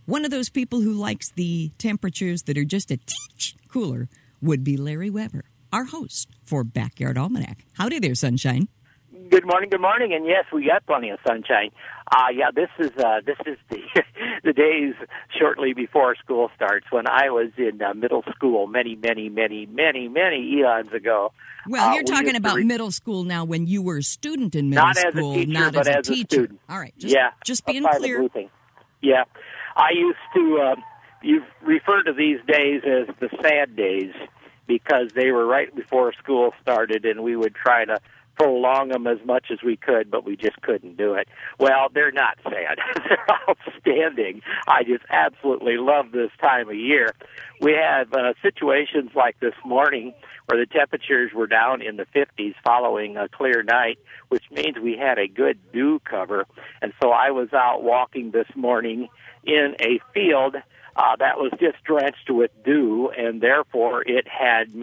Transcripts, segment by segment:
One of those people who likes the temperatures that are just a teach cooler would be Larry Weber, our host for Backyard Almanac. Howdy there, sunshine. Good morning, and yes, we got plenty of sunshine. This is the days shortly before school starts. When I was in middle school, many eons ago. Well, you're talking about middle school now. When you were a student in middle school, not as a teacher. Student. All right, just being clear. Yeah, I used to. You refer to these days as the sad days because they were right before school started, and we would try to prolong them as much as we could, but we just couldn't do it. Well, they're not sad. They're outstanding. I just absolutely love this time of year. We have situations like this morning where the temperatures were down in the 50s following a clear night, which means we had a good dew cover. And so I was out walking this morning in a field that was just drenched with dew, and therefore it had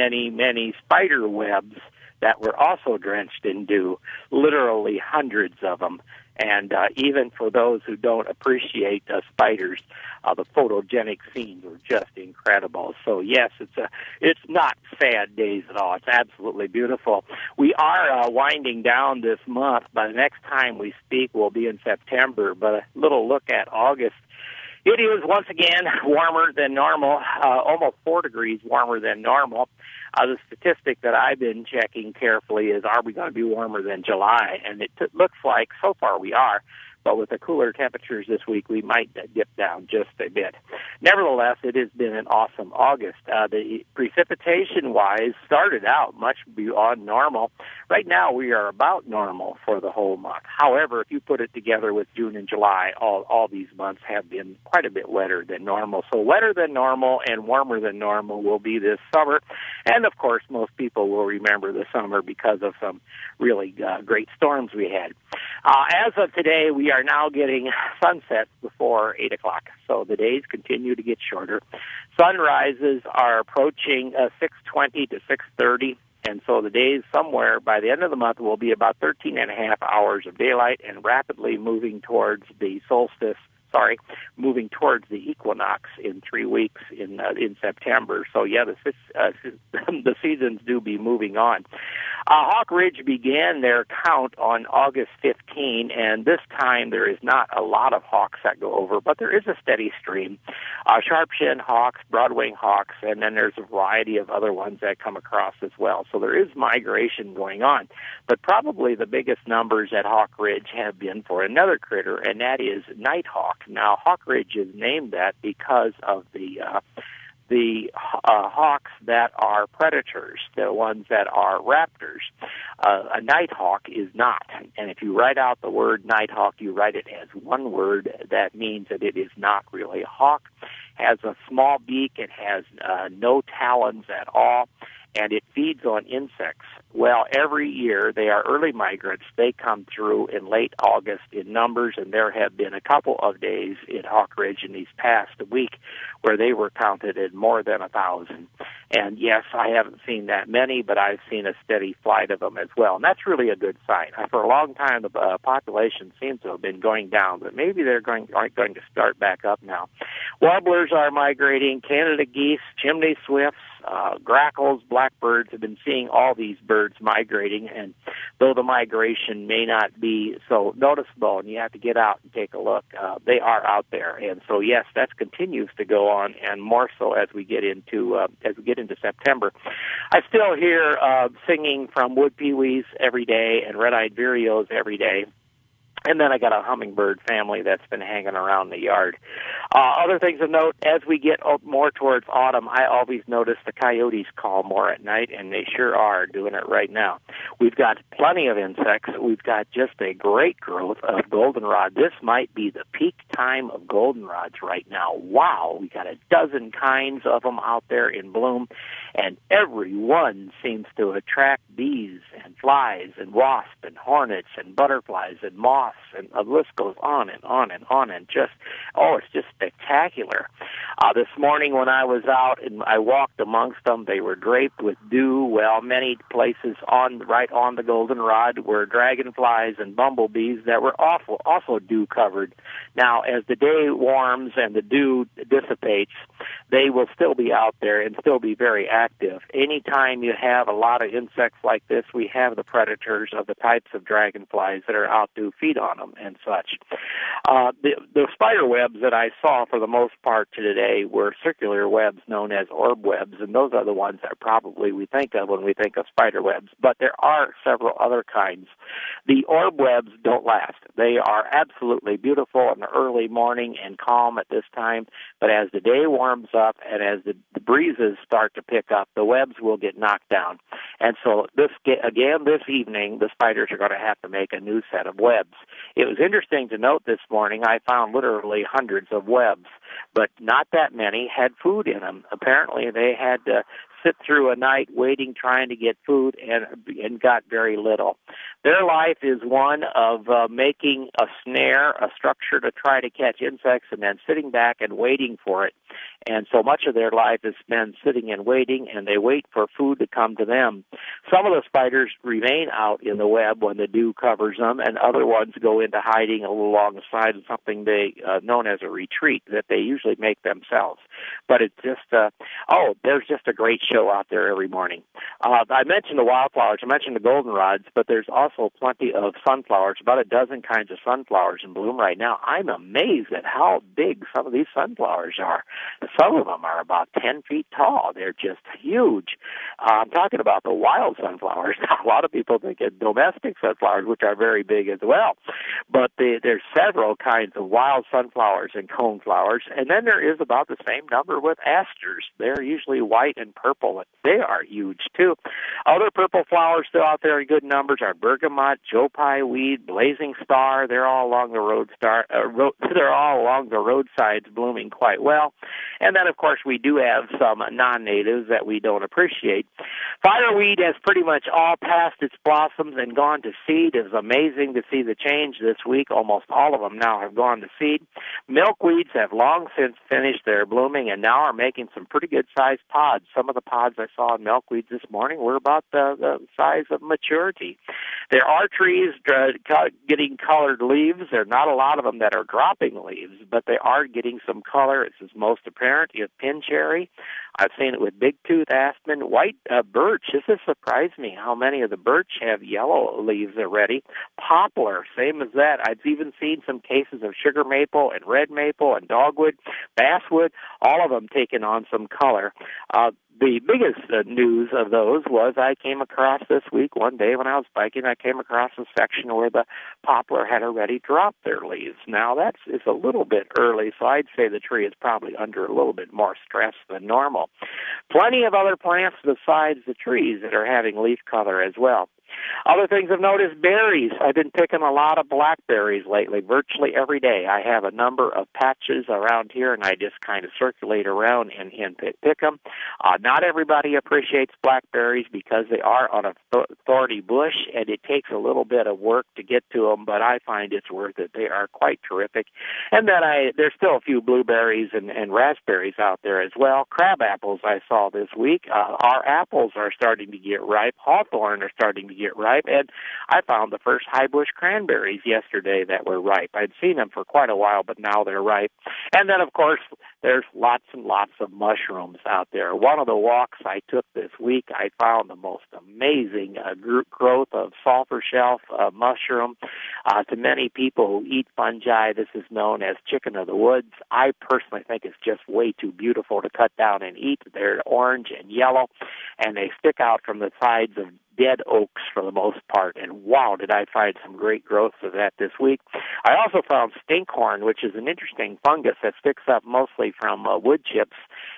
many spider webs that were also drenched in dew, literally hundreds of them. And even for those who don't appreciate spiders, the photogenic scenes were just incredible. So yes, it's not sad days at all. It's absolutely beautiful. We are winding down this month. By the next time we speak, we'll be in September. But a little look at August. It is, once again, warmer than normal, almost 4 degrees warmer than normal. The statistic that I've been checking carefully is, are we going to be warmer than July? And it looks like so far we are. But with the cooler temperatures this week, we might dip down just a bit. Nevertheless, it has been an awesome August. The precipitation-wise started out much beyond normal. Right now, we are about normal for the whole month. However, if you put it together with June and July, all these months have been quite a bit wetter than normal. So wetter than normal and warmer than normal will be this summer. And, of course, most people will remember the summer because of some really great storms we had. As of today, we are now getting sunsets before 8 o'clock, so the days continue to get shorter. Sunrises are approaching 6:20 to 6:30, and so the days somewhere by the end of the month will be about 13 and a half hours of daylight and rapidly moving towards the moving towards the equinox in 3 weeks in September. So, yeah, the seasons do be moving on. Hawk Ridge began their count on August 15, and this time there is not a lot of hawks that go over, but there is a steady stream. Sharp-shinned hawks, broadwing hawks, and then there's a variety of other ones that come across as well. So there is migration going on. But probably the biggest numbers at Hawk Ridge have been for another critter, and that is nighthawk. Now, Hawk Ridge is named that because of the hawks that are predators, the ones that are raptors. A nighthawk is not. And if you write out the word nighthawk, you write it as one word. That means that it is not really a hawk. Has a small beak. It has no talons at all. And it feeds on insects. Well, every year, they are early migrants. They come through in late August in numbers, and there have been a couple of days in Hawk Ridge in these past week where they were counted at more than 1,000. And yes, I haven't seen that many, but I've seen a steady flight of them as well. And that's really a good sign. For a long time, the population seems to have been going down, but maybe they're aren't going to start back up now. Warblers are migrating, Canada geese, chimney swifts, grackles, blackbirds. Have been seeing all these birds migrating, and though the migration may not be so noticeable and you have to get out and take a look, they are out there. And so yes, that continues to go on, and more so as we get into September. I still hear singing from wood peewees every day and red-eyed vireos every day. And then I got a hummingbird family that's been hanging around the yard. Other things of note, as we get more towards autumn, I always notice the coyotes call more at night, and they sure are doing it right now. We've got plenty of insects. We've got just a great growth of goldenrod. This might be the peak time of goldenrods right now. Wow, we got a dozen kinds of them out there in bloom. and every one seems to attract bees and flies and wasps and hornets and butterflies and moths, and the list goes on and on and on, and it's just spectacular. This morning when I was out and I walked amongst them, they were draped with dew. Well, many places right on the goldenrod were dragonflies and bumblebees that were also dew covered. Now, as the day warms and the dew dissipates, they will still be out there and still be very active. Anytime you have a lot of insects like this, we have the predators of the types of dragonflies that are out to feed on them and such. The spider webs that I saw for the most part today were circular webs known as orb webs, and those are the ones that probably we think of when we think of spider webs, but there are several other kinds. The orb webs don't last. They are absolutely beautiful in the early morning and calm at this time, but as the day warms up and as the breezes start to pick up, the webs will get knocked down. And so this evening, the spiders are going to have to make a new set of webs. It was interesting to note this morning, I found literally hundreds of webs, but not that many had food in them. Apparently, they had to sit through a night waiting, trying to get food, and got very little. Their life is one of making a snare, a structure to try to catch insects, and then sitting back and waiting for it. And so much of their life is spent sitting and waiting, and they wait for food to come to them. Some of the spiders remain out in the web when the dew covers them, and other ones go into hiding a little along the side of something known as a retreat that they usually make themselves. But it's just, there's just a great show out there every morning. I mentioned the wildflowers, I mentioned the goldenrods, but there's also plenty of sunflowers, about a dozen kinds of sunflowers in bloom right now. I'm amazed at how big some of these sunflowers are. Some of them are about 10 feet tall. They're just huge. I'm talking about the wild sunflowers. A lot of people think of domestic sunflowers, which are very big as well. But there's several kinds of wild sunflowers and coneflowers. And then there is about the same number with asters. They're usually white and purple. They are huge, too. Other purple flowers still out there in good numbers are bergamot, Joe Pye weed, blazing star. They're all along the roadsides blooming quite well. And then, of course, we do have some non-natives that we don't appreciate. Fireweed has pretty much all passed its blossoms and gone to seed. It was amazing to see the change this week. Almost all of them now have gone to seed. Milkweeds have long since finished their blooming and now are making some pretty good-sized pods. Some of the pods I saw in milkweeds this morning were about the size of maturity. There are trees getting colored leaves. There are not a lot of them that are dropping leaves, but they are getting some color. It's most apparent with pin cherry. I've seen it with big-tooth aspen, white birch. This has surprised me how many of the birch have yellow leaves already. Poplar, same as that. I've even seen some cases of sugar maple and red maple and dogwood, basswood, all of them taking on some color. The biggest news of those was I came across this week, one day when I was biking, I came across a section where the poplar had already dropped their leaves. Now, it's a little bit early, so I'd say the tree is probably under a little bit more stress than normal. Plenty of other plants besides the trees that are having leaf color as well. Other things I've noticed, berries. I've been picking a lot of blackberries lately, virtually every day. I have a number of patches around here, and I just kind of circulate around and pick them. Not everybody appreciates blackberries because they are on a thorny bush, and it takes a little bit of work to get to them, but I find it's worth it. They are quite terrific. And then there's still a few blueberries and raspberries out there as well. Crab apples I saw this week. Our apples are starting to get ripe. Hawthorn are starting to get ripe, and I found the first high bush cranberries yesterday that were ripe. I'd seen them for quite a while, but now they're ripe. And then, of course, there's lots and lots of mushrooms out there. One of the walks I took this week, I found the most amazing growth of sulfur shelf mushroom. To many people who eat fungi, this is known as chicken of the woods. I personally think it's just way too beautiful to cut down and eat. They're orange and yellow, and they stick out from the sides of dead oaks for the most part, and wow, did I find some great growth of that this week. I also found stinkhorn, which is an interesting fungus that sticks up mostly from wood chips,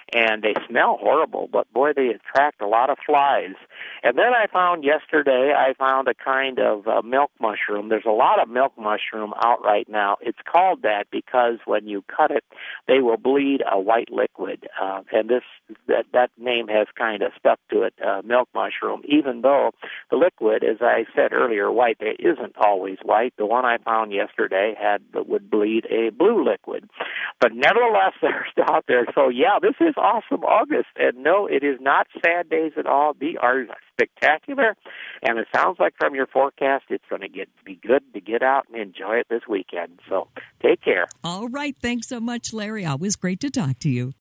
and they smell horrible, but boy, they attract a lot of flies. And then I found a kind of milk mushroom. There's a lot of milk mushroom out right now. It's called that because when you cut it, they will bleed a white liquid, and that name has kind of stuck to it, milk mushroom, even though the liquid, as I said earlier, white, it isn't always white. The one I found yesterday would bleed a blue liquid. But nevertheless, they're still out there. So, yeah, this is awesome August. And no, it is not sad days at all. They are spectacular. And it sounds like from your forecast, it's going to be good to get out and enjoy it this weekend. So take care. All right. Thanks so much, Larry. Always great to talk to you.